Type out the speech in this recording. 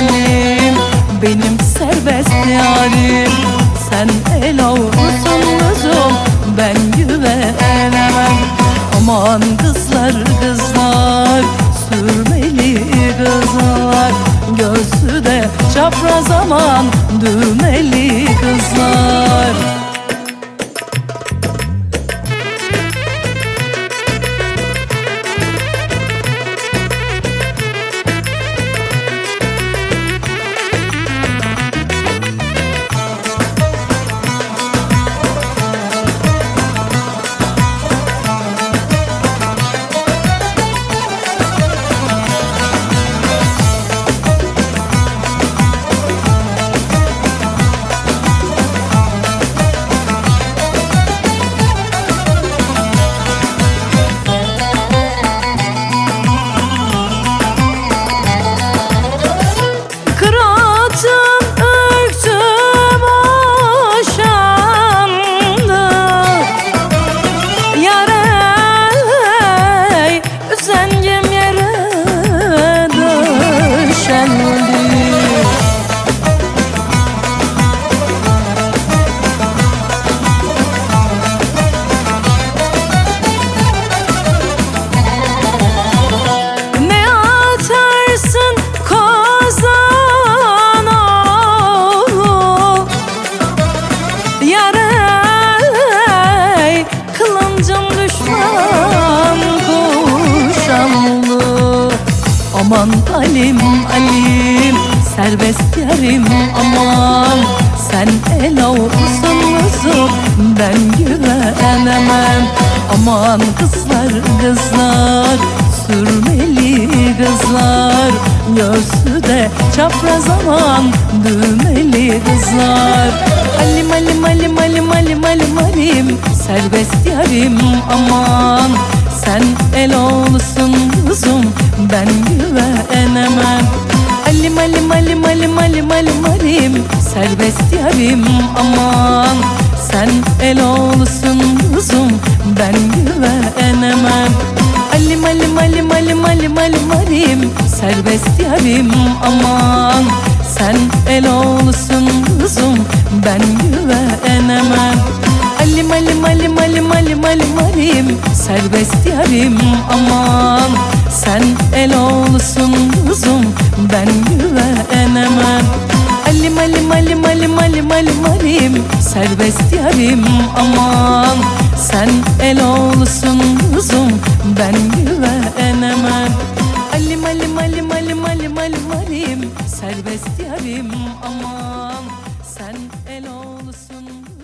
alim, benim serbest yarim. Sen el avrusun kızım, ben güvenemem. Aman kızlar kızlar, sürmeli kızlar, göğsü de çapraz aman düğmeli kızlar. Aman alim alim, serbest yarim aman. Sen el avrusun kızım, ben güvenemem. Aman kızlar kızlar, sürmeli kızlar, göğsü de çapraz aman düğmeli kızlar. Alim alim alim alim alim alim alim, serbest yarim aman. Sen el avrusun kızım, ben güvenemem. Alim alim alim alim alim alim alim, serbest yarim aman. Sen el avrusun kızım, ben güvenemem. Alim alim alim alim alim alim alim, serbest yarim aman. Sen el avrusun kızım, ben güvenemem. Alim alim alim alim alim alim alim, serbest yarim aman. Sen el avrusun kızım, ben güvenemem. Alim alim alim alim alim alim alim, serbest yarim aman. Sen el avrusun kızım, ben güvenemem. Alim alim alim alim alim alim alim, serbest yarim aman. Sen el avrusun